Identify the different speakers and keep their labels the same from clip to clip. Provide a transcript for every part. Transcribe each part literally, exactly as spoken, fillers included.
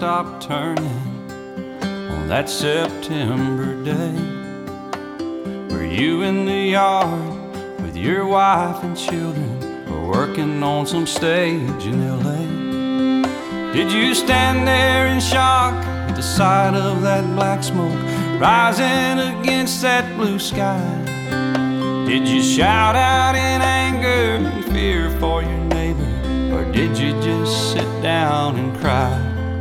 Speaker 1: stopped turning on that September day? Were you in the yard with your wife and children, or working on some stage in L A? Did you stand there in shock at the sight of that black smoke rising against that blue sky? Did you shout out in anger and fear for your neighbor, or did you just sit down and cry?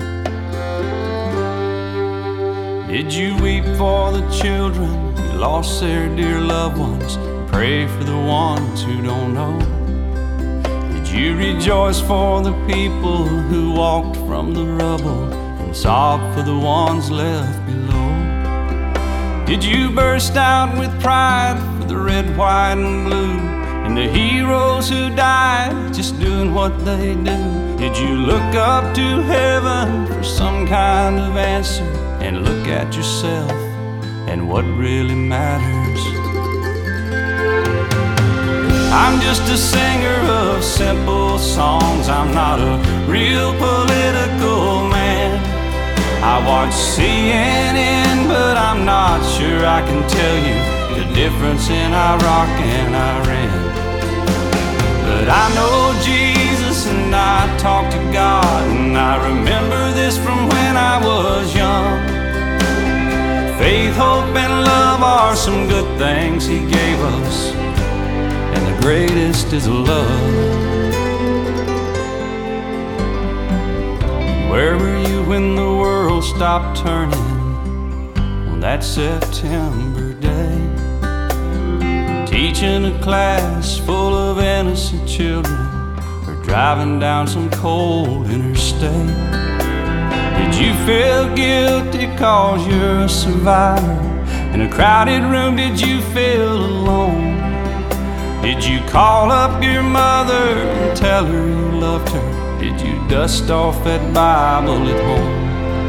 Speaker 1: Did you weep for the children who lost their dear loved ones, and pray for the ones who don't know? Did you rejoice for the people who walked from the rubble, and sob for the ones left below? Did you burst out with pride for the red, white, and blue, and the heroes who died just doing what they do? Did you look up to heaven for some kind of answer, and look at yourself and what really matters? I'm just a singer of simple songs. I'm not a real political man. I watch C N N, but I'm not sure I can tell you the difference in Iraq and Iran. But I know Jesus and I talk to God, and I remember this from when I was young. Faith, hope, and love are some good things He gave us, and the greatest is love. Where were you when the world stopped turning on that September day? Teaching a class full of innocent children, or driving down some cold interstate? Did you feel guilty cause you're a survivor? In a crowded room, did you feel alone? Did you call up your mother and tell her you loved her? Did you dust off that Bible at home?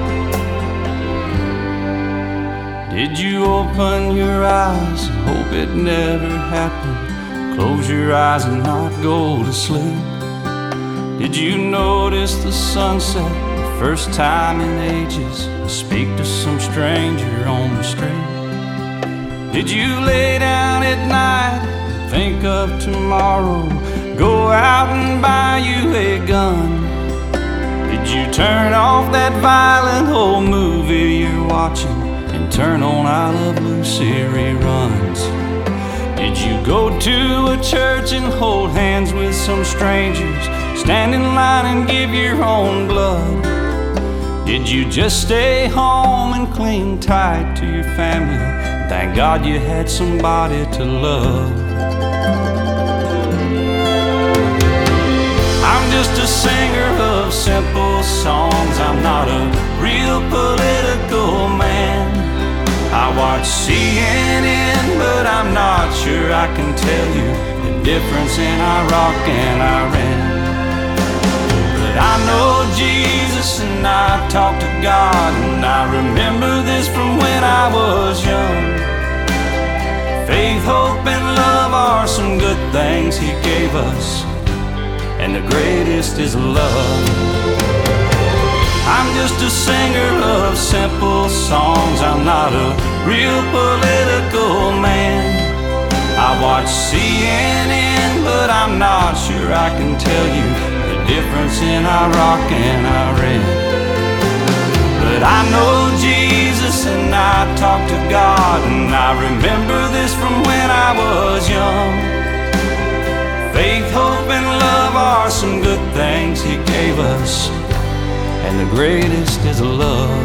Speaker 1: Did you open your eyes and hope it never happened? Close your eyes and not go to sleep? Did you notice the sunset the first time in ages, and speak to some stranger on the street? Did you lay down at night and think of tomorrow, go out and buy you a gun? Did you turn off that violent old movie you're watching and turn on I Love Lucy reruns? Did you go to a church and hold hands with some strangers, stand in line and give your own blood? Did you just stay home and cling tight to your family, and thank God you had somebody to love? I'm just a singer of simple songs. I'm not a real political man. I watch C N N, but I'm not sure I can tell you the difference in Iraq and Iran. But I know Jesus and I talk to God, and I remember this from when I was young. Faith, hope, and love are some good things He gave us, and the greatest is love. I'm just a singer of simple songs. I'm not a real political man. I watch C N N, but I'm not sure I can tell you the difference in Iraq and Iran. But I know Jesus and I talk to God, and I remember this from when I was young. Faith, hope, and love are some good things He gave us, and the greatest is love.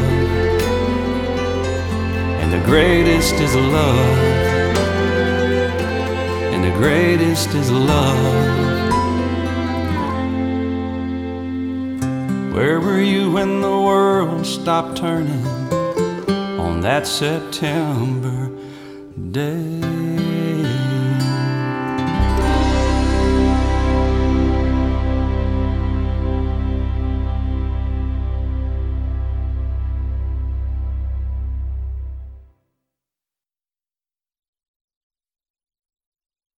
Speaker 1: And the greatest is love. And the greatest is love. Where were you when the world stopped turning on that September day?